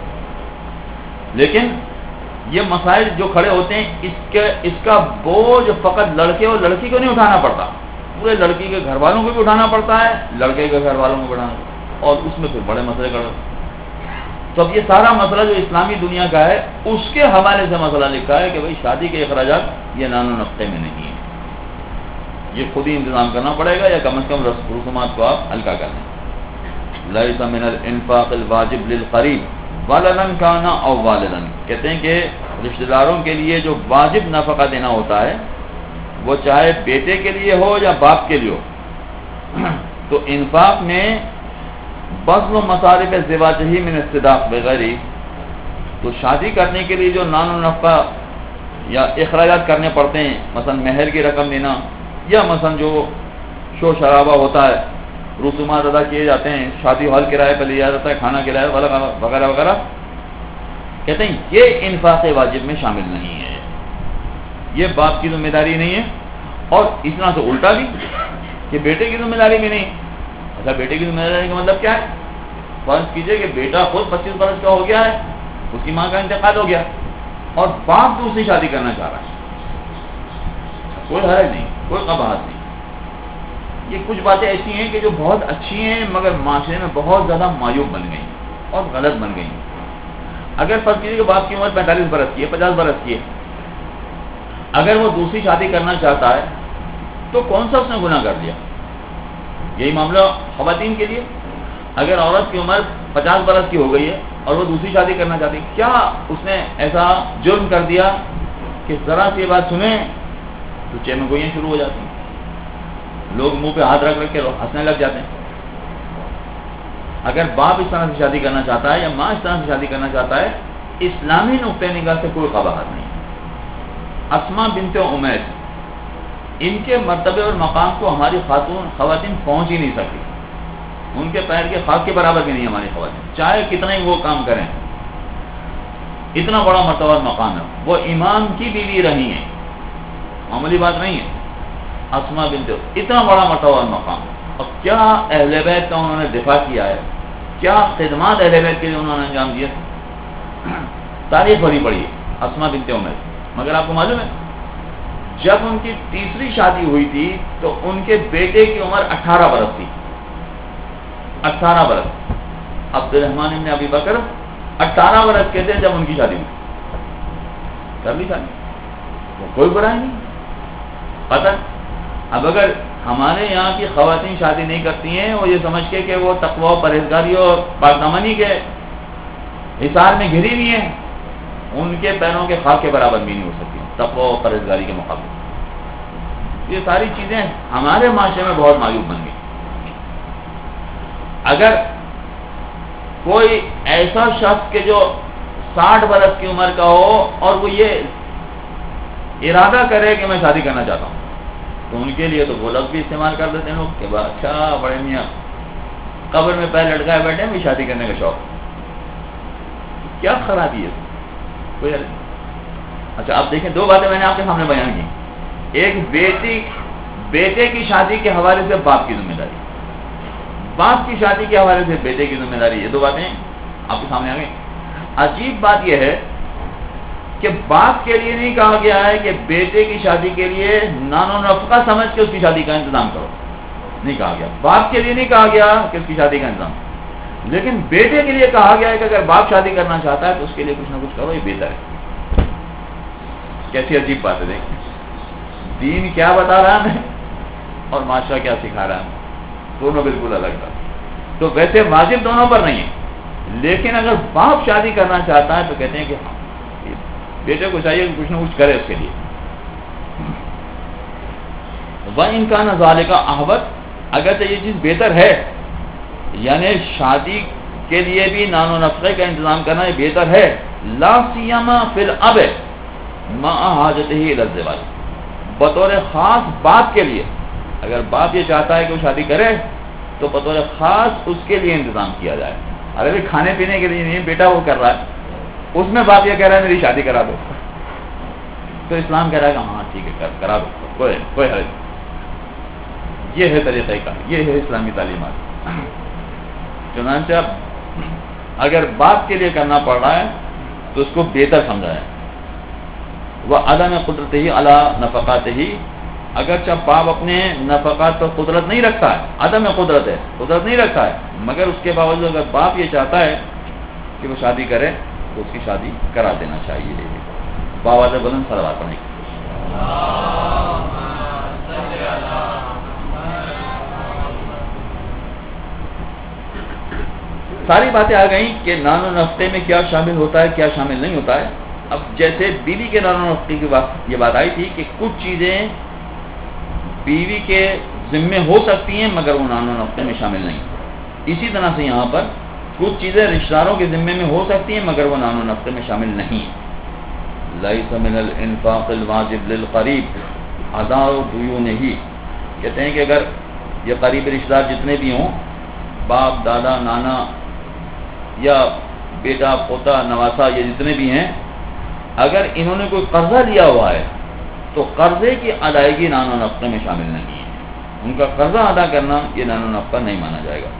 لیکن یہ مسائل جو کھڑے ہوتے ہیں، اس کا بوجھ فقط لڑکے اور لڑکی کو نہیں اٹھانا پڑتا، پورے لڑکی کے گھر والوں کو بھی اٹھانا پڑتا ہے، لڑکے کے گھر والوں کو اٹھانا پڑتا ہے، اور اس میں پھر بڑے مسئلے کھڑے ہوتے ہیں. تو اب یہ سارا مسئلہ جو اسلامی دنیا کا ہے، اس کے حوالے سے مسئلہ لکھا ہے کہ بھئی شادی کے اخراجات یہ نان و نقطے میں نہیں ہیں، یہ خود ہی انتظام کرنا پڑے گا، یا کم از کم رسومات کو آپ ہلکا کر دیں. لیس من الانفاق الواجب للقریب والدن کانا او والدن. کہتے ہیں کہ رشتہ داروں کے لیے جو واجب نفقہ دینا ہوتا ہے، وہ چاہے بیٹے کے لیے ہو یا باپ کے لیے ہو، تو انفاق میں بذل و مصارف ازدواجہ من استداق بغیری، تو شادی کرنے کے لیے جو نان و نفقہ یا اخراجات کرنے پڑتے ہیں، مثلا مہر کی رقم دینا، یا مثلا جو شور شرابہ ہوتا ہے، رسومات ادا کیے جاتے ہیں، شادی ہال کرایہ پہ لیا جاتا ہے، کھانا کرایہ وغیرہ وغیرہ، کہتے ہیں یہ انفاق واجب میں شامل نہیں ہے، یہ باپ کی ذمہ داری نہیں ہے. اور اس طرح سے الٹا بھی کہ بیٹے کی ذمہ داری بھی نہیں. اچھا، بیٹے کی ذمہ داری کا مطلب کیا ہے؟ فرض کیجئے کہ بیٹا خود 25 برس کا ہو گیا ہے، اس کی ماں کا انتقال ہو گیا اور باپ دوسری شادی کرنا چاہ رہا ہے. کوئی حرج نہیں، کوئی قباحت نہیں. یہ کچھ باتیں ایسی ہیں کہ جو بہت اچھی ہیں مگر معاشرے میں بہت زیادہ معیوب بن گئی اور غلط بن گئی. اگر فرض کیجیے کہ باپ کی عمر 45 برس کی ہے، 50 برس کی ہے، اگر وہ دوسری شادی کرنا چاہتا ہے تو کون سا اس نے گناہ کر دیا؟ یہی معاملہ خواتین کے لیے. اگر عورت کی عمر 50 برس کی ہو گئی ہے اور وہ دوسری شادی کرنا چاہتی ہے، کیا اس نے ایسا جرم کر دیا کہ ذرا سی یہ بات سنیں تو چین گوئیاں شروع ہو جاتی ہیں، لوگ منہ پہ ہاتھ رکھ کے ہنسنے لگ جاتے ہیں؟ اگر باپ اس طرح سے شادی کرنا چاہتا ہے یا ماں اس طرح سے شادی کرنا چاہتا ہے، اسلامی نقطۂ نگاہ سے کوئی قباحت نہیں. اسماء بنت عمیس، ان کے مرتبے اور مقام کو ہماری خواتین پہنچ ہی نہیں سکتی. ان کے پیر کے خاک کے برابر بھی نہیں ہماری خواتین، چاہے کتنا ہی وہ کام کریں. اتنا بڑا مرتبہ اور مقام ہے. وہ امام کی بیوی رہی ہیں، معمولی بات نہیں ہے. اسماء بنت، اتنا بڑا مرتبہ اور مقام. اور کیا اہل بیت کا انہوں نے دفاع کیا ہے، کیا خدمات اہل بیت کے لیے انہوں نے انجام دیے. تاریخ بھری پڑی ہے اسماء بنت عمیس. مگر آپ کو معلوم ہے جب ان کی تیسری شادی ہوئی تھی تو ان کے بیٹے کی عمر 18 برس تھی. 18 برس. عبد الرحمن ابن ابی بکر 18 برس کے تھے جب ان کی شادی ہوئی. کر لی شادی، وہ کوئی برائی نہیں. قطر اب اگر ہمارے یہاں کی خواتین شادی نہیں کرتی ہیں، وہ یہ سمجھ کے کہ وہ تقوی و پرہیزگاری اور پاکدامنی کے حصار میں گھری ہوئی ہیں، ان کے پیروں کے خاک کے برابر بھی نہیں ہو سکتی تقوی و پرہیزگاری کے مقابلے. یہ ساری چیزیں ہمارے معاشرے میں بہت معیوب بن گئی. اگر کوئی ایسا شخص کہ جو 60 برس کی عمر کا ہو اور وہ یہ ارادہ کرے کہ میں شادی کرنا چاہتا ہوں، تو ان کے لیے تو وہ لفظ بھی استعمال کر دیتے ہیں لوگ کہ اچھا بڑے میاں قبر میں پیر لٹکائے بیٹھے ہیں، شادی کرنے کا شوق، کیا خرابی ہے کوئی حل نہیں۔ اچھا آپ دیکھیں، دو باتیں میں نے آپ کے سامنے بیان کی، ایک بیٹے کی شادی کے حوالے سے باپ کی ذمہ داری، باپ کی شادی کے حوالے سے بیٹے کی ذمہ داری، یہ دو باتیں آپ کے سامنے آ گئی۔ عجیب بات یہ ہے کہ باپ کے لیے نہیں کہا گیا ہے کہ بیٹے کی شادی کے لیے نان و نفقہ سمجھ کے اس کی شادی کا انتظام کرو، نہیں کہا گیا۔ باپ کے لیے نہیں کہا گیا کہ اس کی شادی کا انتظام، لیکن بیٹے کے لیے کہا گیا ہے کہ اگر باپ شادی کرنا چاہتا ہے تو اس کے لیے کچھ نہ کچھ کرو، یہ بہتر ہے۔ کیسی عجیب بات ہے، دیکھیں دین کیا بتا رہا ہے اور معاشرہ کیا سکھا رہا ہے، دونوں بالکل الگ تھا۔ تو ویسے واجب دونوں پر نہیں ہے، لیکن اگر باپ شادی کرنا چاہتا ہے تو کہتے ہیں کہ ہاں بیٹے کو چاہیے کہ کچھ نہ کچھ کرے اس کے لیے۔ وَإِنْ كَانَ ذَلِكَ أَحْوَطَ، اگرچہ یہ چیز بہتر ہے، یعنی شادی کے لیے بھی نان و نفقے کا انتظام کرنا یہ بہتر ہے، لا سیما فی الاب مع حاجتہ الی الزواج، بطور خاص باپ کے لیے، اگر باپ یہ چاہتا ہے کہ وہ شادی کرے تو بطور خاص اس کے لیے انتظام کیا جائے۔ اگر کھانے پینے کے لیے نہیں، بیٹا وہ کر رہا ہے، اس میں باپ یہ کہہ رہا ہے میری شادی کرا دو، تو اسلام کہہ رہا ہے کہ ہاں ٹھیک ہے کرا دو، کوئی حرج نہیں۔ یہ ہے طریقہ کا، یہ ہے اسلامی تعلیمات۔ چنانچہ اگر باپ کے لیے کرنا پڑ رہا ہے تو اس کو بہتر سمجھا ہے۔ وہ عدم قدرت ہی علی نفقات ہی، اگرچہ باپ اپنے نفقات پر قدرت نہیں رکھتا ہے، عدم قدرت ہے، قدرت نہیں رکھتا ہے، مگر اس کے باوجود اگر باپ یہ چاہتا ہے کہ وہ شادی کرے تو اس کی شادی کرا دینا چاہیے۔ باواز بلند صلوات پڑھیں۔ ساری باتیں آ گئیں کہ نان و نفقے میں کیا شامل ہوتا ہے، کیا شامل نہیں ہوتا ہے۔ اب جیسے بیوی کے نان و نفقے کی یہ بات آئی تھی کہ کچھ چیزیں بیوی کے ذمے ہو سکتی ہیں مگر وہ نان و نفقے میں شامل نہیں، اسی طرح سے یہاں پر کچھ چیزیں رشتہ داروں کے ذمے میں ہو سکتی ہیں مگر وہ نان و نفقے میں شامل نہیں ہیں۔ لیس من الانفاق الواجب للقریب ادا دیونہ، کہتے ہیں کہ اگر یہ قریب رشتہ دار جتنے بھی ہوں، باپ دادا نانا یا بیٹا پوتا نواسا، یہ جتنے بھی ہیں، اگر انہوں نے کوئی قرضہ لیا ہوا ہے تو قرضے کی ادائیگی نان و نفقے میں شامل نہیں ہے، ان کا قرضہ ادا کرنا یہ نان و نفقہ نہیں مانا جائے گا۔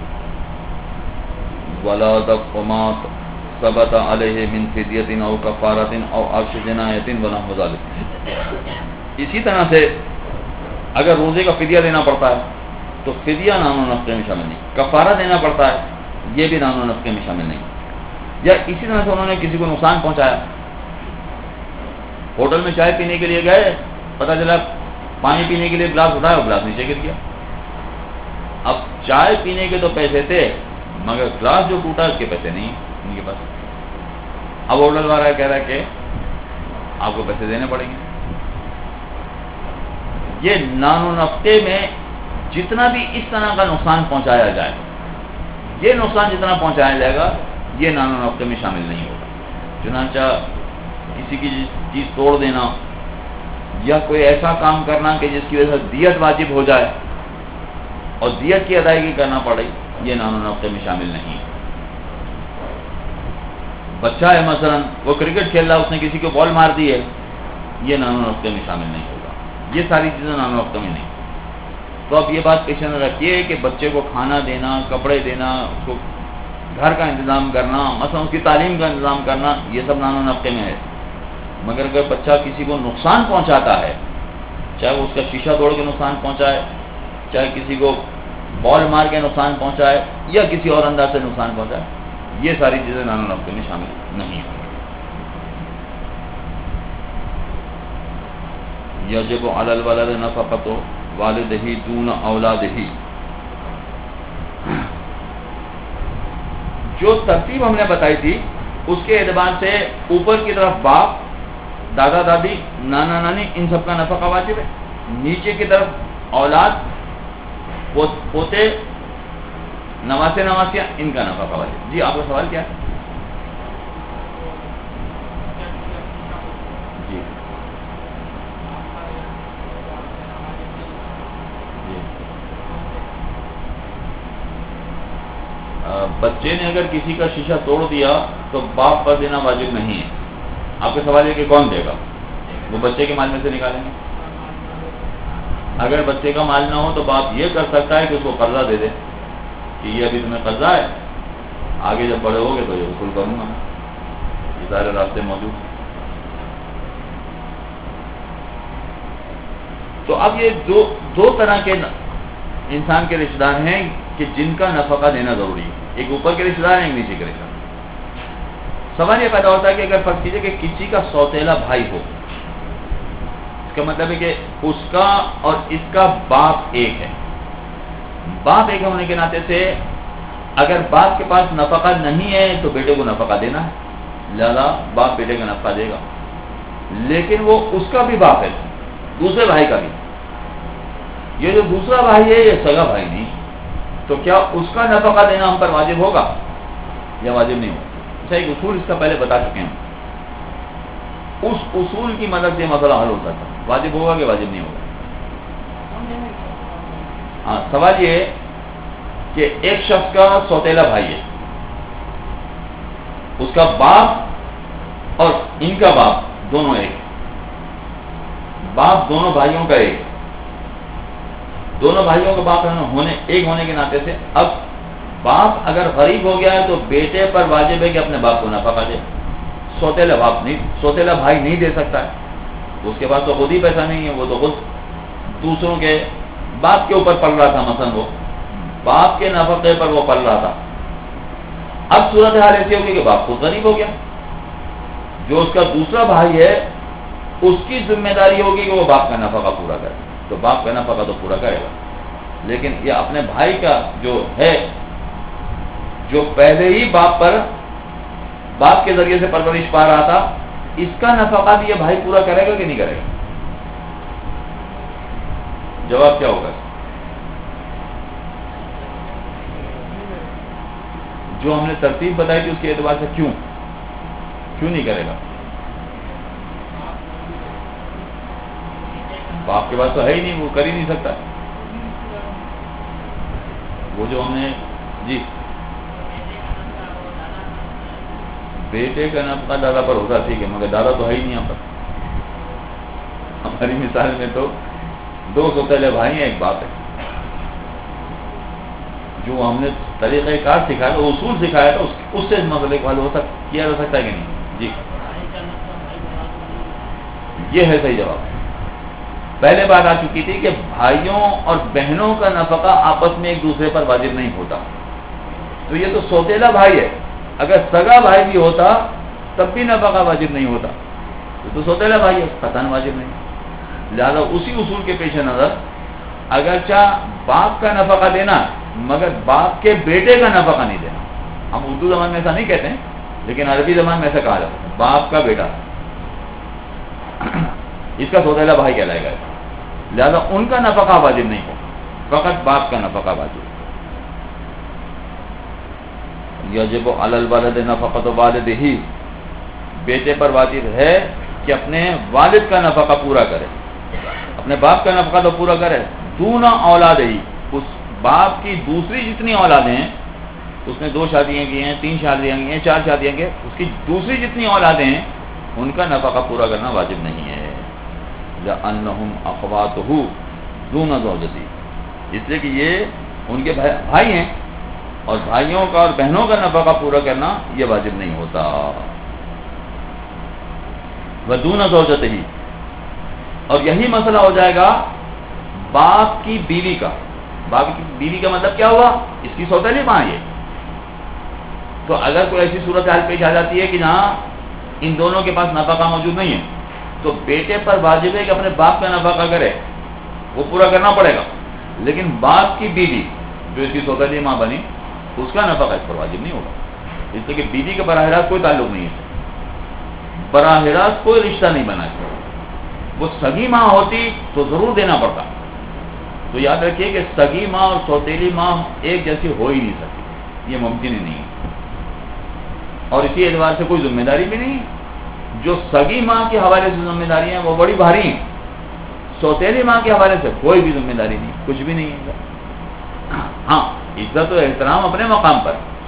وَلَا دَفْعُ مَا ثَبَتَ عَلَيْهِ مِنْ فِدْيَةٍ أَوْ كَفَارَةٍ أَوْ عَرْشِ جِنَایَةٍ وَنَحْوِ ذَلِكَ، اسی طرح سے اگر روزے کا فدیہ دینا پڑتا ہے تو فدیہ نان و نفقے میں شامل نہیں، کفارہ دینا پڑتا ہے یہ بھی نان و نفقے میں شامل نہیں۔ یا اسی طرح سے انہوں نے کسی کو نقصان پہنچایا، ہوٹل میں چائے پینے کے لیے گئے، پتہ چلا پانی پینے کے لیے گلاس اٹھایا، وہ گلاس نیچے گر گیا۔ اب چائے پینے کے تو پیسے تھے مگر گلاس جو ٹوٹا اس کے پیسے نہیں ان کے پاس۔ اب ہوٹل والا کہہ رہا ہے کہ آپ کو پیسے دینے پڑیں گے۔ یہ نان و نفقے میں جتنا بھی اس طرح کا نقصان پہنچایا جائے، یہ نقصان جتنا پہنچایا جائے گا یہ نان و نفقے میں شامل نہیں ہوگا۔ چنانچہ کسی کی چیز توڑ دینا یا کوئی ایسا کام کرنا کہ جس کی وجہ سے دیت واجب ہو جائے اور دیت کی ادائیگی کرنا پڑے، یہ نان و نفقے میں شامل نہیں ہے۔ بچہ ہے مثلا وہ کرکٹ کھیل رہا ہے، اس نے کسی کو بال مار دی ہے، یہ نان و نفقے میں شامل نہیں ہوگا۔ یہ ساری چیزیں نان و نفقے میں نہیں۔ تو اب یہ بات پیش نظر رکھیے کہ بچے کو کھانا دینا، کپڑے دینا، اس کو گھر کا انتظام کرنا، مثلا اس کی تعلیم کا انتظام کرنا، یہ سب نان و نفقے میں ہے۔ مگر اگر بچہ کسی کو نقصان پہنچاتا ہے، چاہے وہ اس کا شیشہ توڑ کے نقصان پہنچائے، چاہے کسی کو بال مار کے نقصان پہنچائے یا کسی اور انداز سے نقصان پہنچائے، یہ ساری چیزیں نان و نفقے میں شامل نہیں ہیں۔ یجب علی الولد نفقۃ والدہ دون اولادہ، جو ترتیب ہم نے بتائی تھی اس کے اعتبار سے اوپر کی طرف باپ دادا دادی نانا نانی ان سب کا نفقہ واجب ہے، نیچے کی طرف اولاد پوتے نواسے نواسیاں ان کا نفقہ واجب۔ جی آپ کا سوال کیا ہے؟ جی بچے نے اگر کسی کا شیشہ توڑ دیا تو باپ پر دینا واجب نہیں ہے. آپ کا سوال ہے کہ کون دے گا؟ وہ بچے کے مال میں سے نکالیں گے. اگر بچے کا مال نہ ہو تو باپ یہ کر سکتا ہے کہ اس کو قرضہ دے دے کہ یہ ابھی تمہیں قرضہ ہے، آگے جب بڑے ہوگے تو یہ وصول کروں گا. یہ سارے راستے موجود ہیں. تو اب یہ دو طرح کے انسان کے رشتہ دار ہیں کہ جن کا نفقہ دینا ضروری ہے. ایک اوپر کے رشتہ دار ہیں، ایک نیچے کے رشتہ دار. سوال یہ پیدا ہوتا ہے کہ اگر فرض کیجیے کہ کسی کا سوتیلا بھائی ہو، اس کا مطلب ہے کہ اس کا اور اس کا باپ ایک ہے. باپ ایک ہونے کے ناطے سے اگر باپ کے پاس نفقہ نہیں ہے تو بیٹے کو نفقہ دینا ہے، لہذا باپ بیٹے کا نفقہ دے گا. لیکن وہ اس کا بھی باپ ہے، دوسرے بھائی کا بھی. یہ جو دوسرا بھائی ہے یہ سگا بھائی نہیں، تو کیا اس کا نفقہ دینا ہم پر واجب ہوگا یا واجب نہیں ہوگا؟ اچھا، ایک اصول اس کا پہلے بتا چکے ہیں. اس اصول کی مدد سے مسئلہ حل ہوتا تھا. واجب ہوگا کہ واجب نہیں ہوگا؟ ہاں، سوال یہ ہے کہ ایک شخص کا سوتیلا بھائی ہے، اس کا باپ اور ان کا باپ دونوں ایک، باپ دونوں بھائیوں کا ایک، دونوں بھائیوں کا باپ ایک ہونے کے ناطے سے اب باپ اگر غریب ہو گیا ہے تو بیٹے پر واجب ہے کہ اپنے باپ کو نفقہ دے. سوتیلا بھائی نہیں دے سکتا ہے، اس کے پاس تو خود ہی پیسہ نہیں ہے، وہ تو خود دوسروں کے باپ کے اوپر پل رہا تھا. مثلا وہ باپ کے نفقے پر وہ پل رہا تھا. اب صورتحال ایسی ہوگی کہ باپ خود غریب ہو گیا، جو اس کا دوسرا بھائی ہے اس کی ذمہ داری ہوگی کہ وہ باپ کا نفقہ پورا کرے. تو باپ کا نفقہ تو پورا کرے گا، لیکن یہ اپنے بھائی کا جو ہے، جو پہلے ہی باپ کے ذریعے سے پرورش پا رہا تھا، اس کا نفقہ بھی یہ بھائی پورا کرے گا کہ نہیں کرے گا؟ جواب کیا ہوگا؟ جو ہم نے ترتیب بتائی تھی اس کے اعتبار سے کیوں نہیں کرے گا؟ باپ کے پاس تو ہے ہی نہیں، وہ کر ہی نہیں سکتا. وہ جو ہم نے جی بیٹے کا نفقہ دادا پر ہوتا، ٹھیک ہے، مگر دادا تو ہے ہی نہیں یہاں پر. ہماری مثال میں تو 2 سوتیلے بھائی ہیں، ایک باپ ہے. جو ہم نے طریقہ کار سکھایا تھا، اصول سکھایا تھا، اس سے مسئلے کو حل کیا جا سکتا ہے کہ نہیں؟ جی، یہ ہے صحیح جواب. پہلے بات آ چکی تھی کہ بھائیوں اور بہنوں کا نفقہ آپس میں ایک دوسرے پر واجب نہیں ہوتا. تو یہ تو سوتیلا بھائی ہے، اگر سگا بھائی بھی ہوتا تب بھی نفقہ واجب نہیں ہوتا. تو سوتیلا بھائی ہے، قطعاً واجب نہیں. لہذا اسی اصول کے پیش نظر اگرچہ باپ کا نفقہ دینا مگر باپ کے بیٹے کا نفقہ نہیں دینا. ہم اردو زبان میں ایسا نہیں کہتے ہیں، لیکن عربی زبان میں ایسا کہا جاتا ہے، باپ کا بیٹا اس کا سوتیلا بھائی کہلائے گا. لہذا ان کا نفقہ واجب نہیں ہو، فقط باپ کا نفقہ واجب. یجب علی الولد نفقۃ والدہ، بیٹے پر واجب ہے کہ اپنے والد کا نفقہ پورا کرے، اپنے باپ کا نفقہ تو پورا کرے. دون اولاد ہی، اس باپ کی دوسری جتنی اولادیں ہیں، اس نے 2 شادیاں کی ہیں، 3 شادیاں کی ہیں، 4 شادیاں کی ہیں، اس کی دوسری جتنی اولادیں ہیں ان کا نفقہ پورا کرنا واجب نہیں ہے. لأنہم اخواتہ دون زوجتی، اس لیے کہ یہ ان کے بھائی ہیں اور بھائیوں کا اور بہنوں کا نفقہ پورا کرنا یہ واجب نہیں ہوتا. ودون زوجتہ، اور یہی مسئلہ ہو جائے گا باپ کی بیوی کا. باپ کی بیوی کا مطلب کیا ہوا؟ اس کی سوتیلی ماں ہے. تو اگر کوئی ایسی صورتحال پیش آ جاتی ہے کہ جہاں ان دونوں کے پاس نفقہ موجود نہیں ہے تو بیٹے پر واجب ہے کہ اپنے باپ کا نفقہ کرے، وہ پورا کرنا پڑے گا. لیکن باپ کی بیوی جو اس کی سوتیلی ماں بنی، اس کا نفقہ اس پر واجب نہیں ہوگا، اس لیے کہ بیوی کا براہ راست کوئی تعلق نہیں ہے، براہ راست کوئی رشتہ نہیں بنا. وہ سگی ماں ہوتی تو ضرور دینا پڑتا. تو یاد رکھیے کہ سگی ماں اور سوتیلی ماں ایک جیسی ہو ہی نہیں سکتی، یہ ممکن ہی نہیں ہے. اور اسی اعتبار سے کوئی ذمہ داری بھی نہیں. جو سگی ماں کے حوالے سے ذمہ داری ہیں وہ بڑی بھاری ہیں، سوتیلی ماں کے حوالے سے کوئی بھی ذمہ داری نہیں، کچھ بھی نہیں ہے. ہاں، عزت و احترام اپنے مقام پر،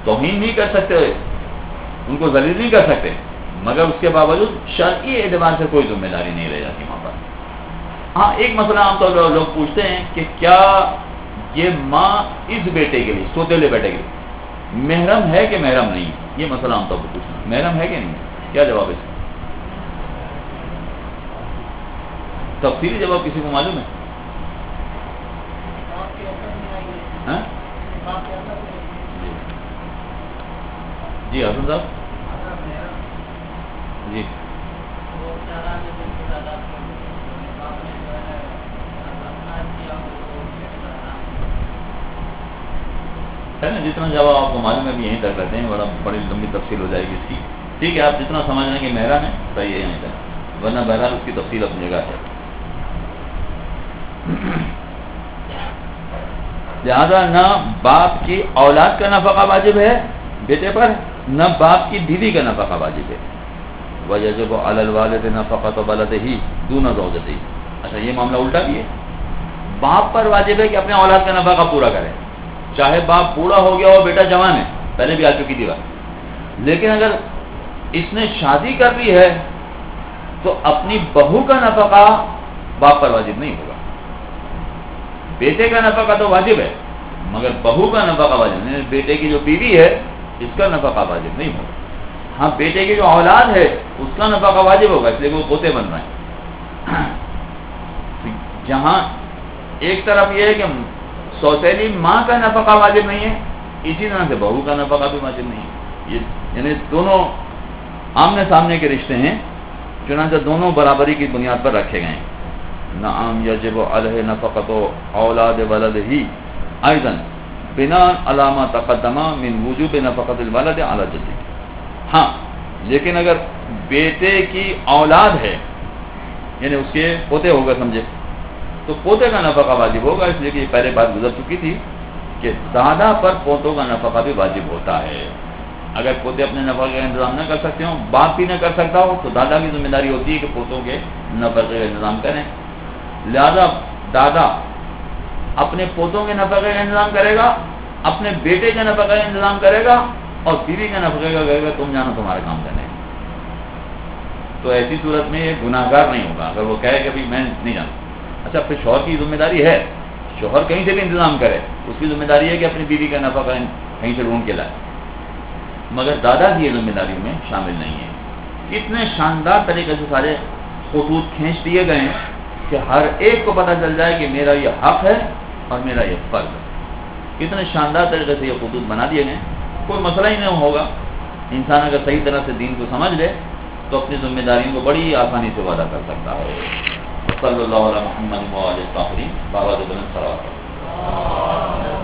توہین نہیں کر سکتے، ان کو ذلیل نہیں کر سکتے، مگر اس کے باوجود شرعی اعتبار سے کوئی ذمہ داری نہیں رہ جاتی وہاں پر۔ ہاں ایک مسئلہ عام طور پر لوگ پوچھتے ہیں کہ کیا یہ ماں اس بیٹے کے لیے، سوتیلے بیٹے کے لیے محرم ہے کہ محرم نہیں؟ یہ مسئلہ عام طور پر پوچھنا، محرم ہے کہ نہیں؟ کیا جواب ہے اس کا؟ تفصیلی جواب کسی کو معلوم ہے؟ ہاں جی حسن صاحب جی ہے نا، جتنا جواب آپ کو معلوم ہے بھی یہیں تک رہتے ہیں، بڑی لمبی تفصیل ہو جائے گی اس کی۔ ٹھیک ہے، آپ جتنا سمجھ رہے ہیں کہ محرم ہے صحیح ہے یہیں تک، ورنہ بہرحال اس کی تفصیل اپنی جگہ ہے۔ لہذا نہ باپ کی اولاد کا نفقہ واجب ہے بیٹے پر، نہ باپ کی بیوی کا نفقہ واجب ہے۔ وَيَجِبُ عَلَى الْوَالِدِ نَفَقَةُ بَلَدِهِ دُونَ زَوْجَتِهِ۔ اچھا یہ معاملہ الٹا بھی ہے، باپ پر واجب ہے کہ اپنے اولاد کا نفقہ پورا کرے، چاہے باپ بوڑھا ہو گیا ہو بیٹا جوان ہے، پہلے بھی آ چکی تھی بات۔ لیکن اگر اس نے شادی کر لی ہے تو اپنی بہو کا نفقہ باپ پر واجب نہیں ہوگا۔ بیٹے کا نفقہ تو واجب ہے مگر بہو کا نفقہ واجب نہیں، بیٹے کی جو بیوی ہے اس کا نفقہ واجب نہیں ہوگا۔ ہاں بیٹے کی جو اولاد ہے اس کا نفقہ واجب ہوگا، اس لیے وہ پوتے بن رہے ہیں۔ جہاں ایک طرف یہ ہے کہ سوتیلی ماں کا نفقہ واجب نہیں ہے، اسی طرح سے بہو کا نفقہ بھی واجب نہیں ہے۔ یہ یعنی دونوں آمنے سامنے کے رشتے ہیں، چنانچہ دونوں برابری کی بنیاد پر رکھے گئے ہیں۔ نعم یجب علیہ نفقۃ اولاد ولدہ ایضا بناء علی ما تقدم من وجوب نفقۃ الولد علی جدہ۔ ہاں لیکن اگر بیٹے کی اولاد ہے یعنی اس کے پوتے ہوگا سمجھے، تو پوتے کا نفقہ واجب ہوگا، اس لیے کہ یہ پہلے بات گزر چکی تھی کہ دادا پر پوتوں کا نفقہ بھی واجب ہوتا ہے۔ اگر پوتے اپنے نفقے کا انتظام نہ کر سکتے ہوں، باپ بھی نہ کر سکتا ہو، تو دادا کی ذمہ داری ہوتی ہے کہ پوتوں کے نفقے کا انتظام کریں۔ لہذا دادا اپنے پوتوں کے نفقے کا انتظام کرے گا، اپنے بیٹے کے نفقے کا انتظام کرے گا، اور بیوی کے نفقے کا کہے گا تم جانا تمہارے کام کرنے۔ تو ایسی صورت میں یہ گناہ گار نہیں ہوگا اگر وہ کہے کہ بھائی میں نہیں جانتا۔ اچھا پھر شوہر کی ذمہ داری ہے، شوہر کہیں سے بھی انتظام کرے، اس کی ذمہ داری ہے کہ اپنی بیوی کا نفقہ کہیں سے ڈھونڈ کے لائے، مگر دادا کی یہ ذمہ داری میں شامل نہیں ہے۔ اتنے شاندار طریقے سے سارے خطوط کھینچ دیے گئے ہیں کہ ہر ایک کو پتہ چل جائے کہ میرا یہ حق ہے اور میرا یہ فرض ہے۔ اتنے شاندار طریقے سے یہ خطوط بنا دیے گئے، کوئی مسئلہ ہی نہیں ہوگا۔ انسان اگر صحیح طرح سے دین کو سمجھ لے تو اپنی ذمہ داریوں کو بڑی آسانی سے ادا کر سکتا ہے۔ صلی اللہ علیہ محمد و علیہ الطاہرین، بابا